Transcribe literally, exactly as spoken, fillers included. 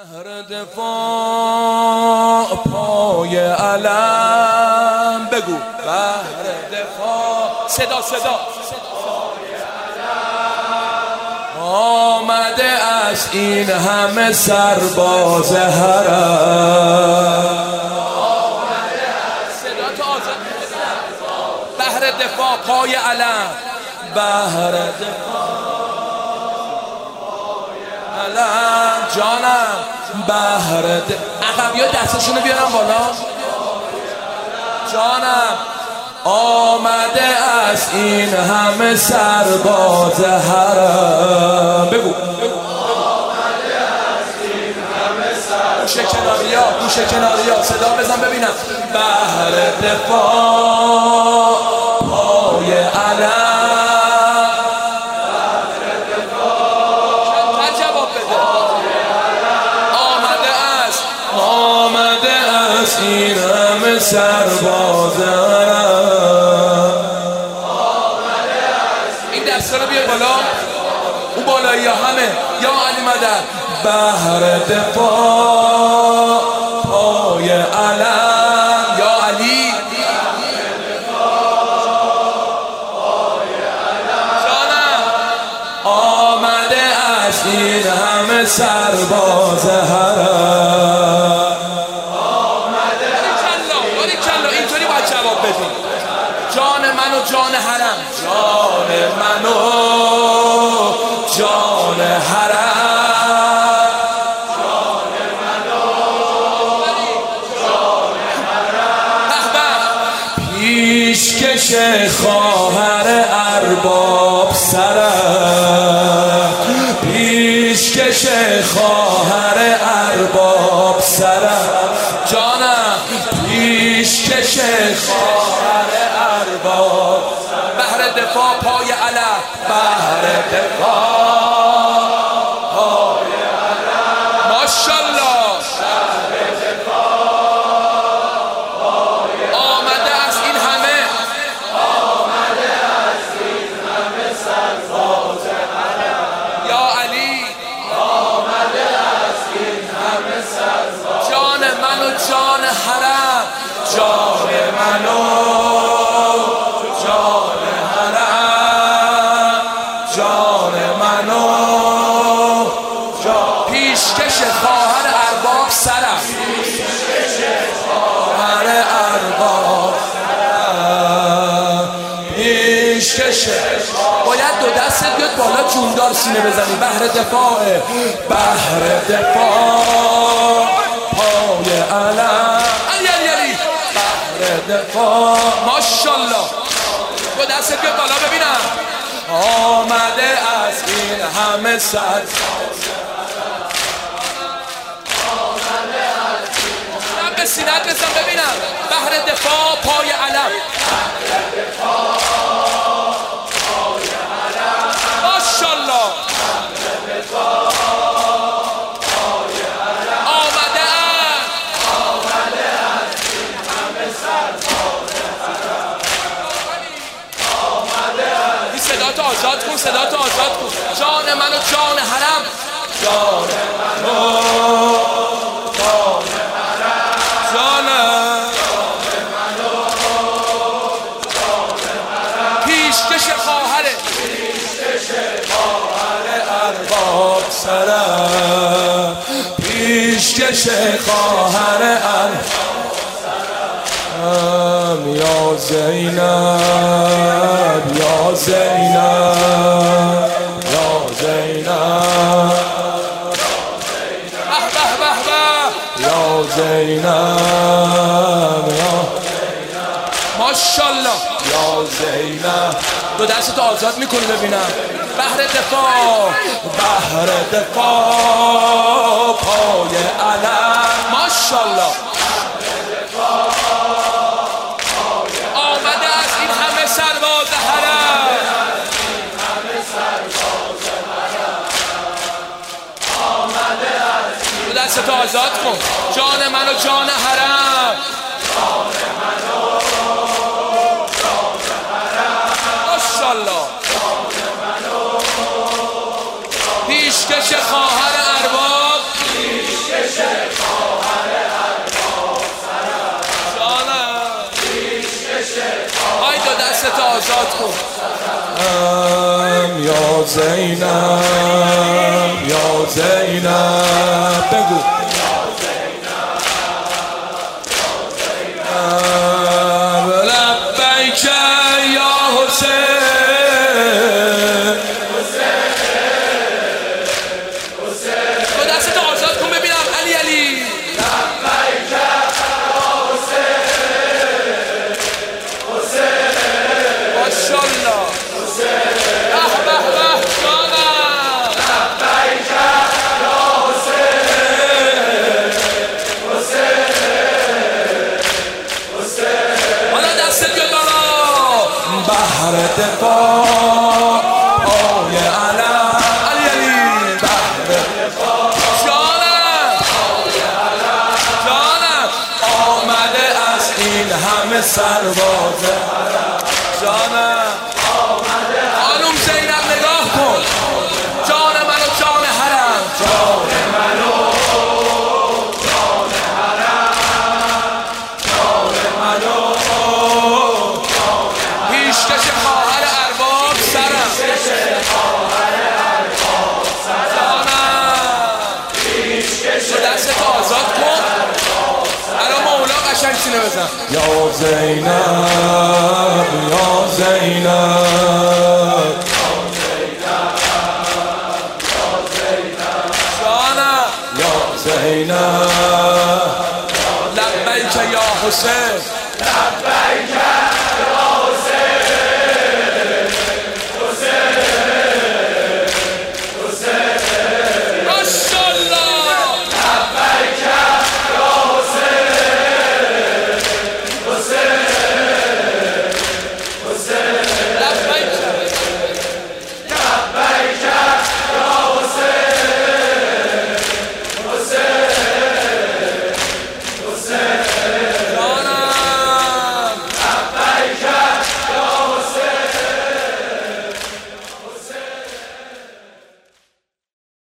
بهر دفاع پای علم بگو بهر دفاع صدا صدا آمده از این همه سرباز حرم صدا تو آزاد بهر دفاع پای علم بهر دفاع علم جانم بهر عقبی ها دستشونو بیارم بالا جانم آمده از این همه سرباز حرم بگو آمده از این همه سرباز گوشه کناریا گوشه کناریا صدا بزن ببینم بهر دفاع پای علم این همه سربازم این دسته رو بیار بالا اون بالایی ها همه یا علی مدد بهر دفاع پای علم یا علی جانم آمده از این همه سرباز حرم جان من و جان حرم جان من و جان حرم جان من و جان حرم پیشکش خواهر ارباب سرم پیشکش خواهر ارباب سرم جانم پیشکش خواهر ارباب بهر دفاع پای علم بهر دفاع پای علم ماشاءالله بهر دفاع پای آمده از این همه آمده از این همه سرباز حرم یا علی آمده از این همه سرباز جان من و جان حرم جان من و جان حرم جان من و جان پیشکش خواهر ارباب سرم پیشکش خواهر ارباب سرم پیشکش باید دو دستت بیاد بالا جوندار سینه بزنی بهر دفاع بهر دفاع پای علم دفاع ماشاءالله با دست بیاد بالا ببینم آمده از این همه سر من به سینت بزن ببینم بهر دفاع پای علم ماشاءالله صدا تو آزاد کن صدا تو آزاد کن جان من و جان حرم جان من و جان حرم جانم جان من و جان حرم پیشکش خواهره پیشکش خواهر ارباب سرم پیشکش خواهر ارباب سرم یا زینب یا زینب یا زینب به به به به یا زینب یا ماشاءالله یا زینب دو دستتو آزاد میکنی ببینم بهر دفاع بهر دفاع پای علم ماشاءالله آمده از این همه سرباز حرم آمده از دو دستتو آزاد کن جان من و جان حرم جان من و جان حرم ماشاءالله جان من و پیشکش خواهر ارباب پیشکش کن یا زینب یا زینب بگو لبیک یا حسین تو دستتو آزاد کن ببینم علی علی لبیک یا حسین حسین ماشاءالله به به به جانم لبیک یا حسین حسین حالا دستت بیاد بالا بهر دفاع پای علم علی علی بهر دفاع جانم جانم آمده از این همه سربازه جانم خانوم زینب نگاه کن جان منو جان حرم جان منو جان حرم جان منو پیشکش خواهر ارباب سرم پیشکش خواهر ارباب سرم جانم پیشکش تو دستت آزاد کن الان مولا قشنگ سینه بزن یا زینب یا زینب جانم یا زینب لبیک یا حسین لبیک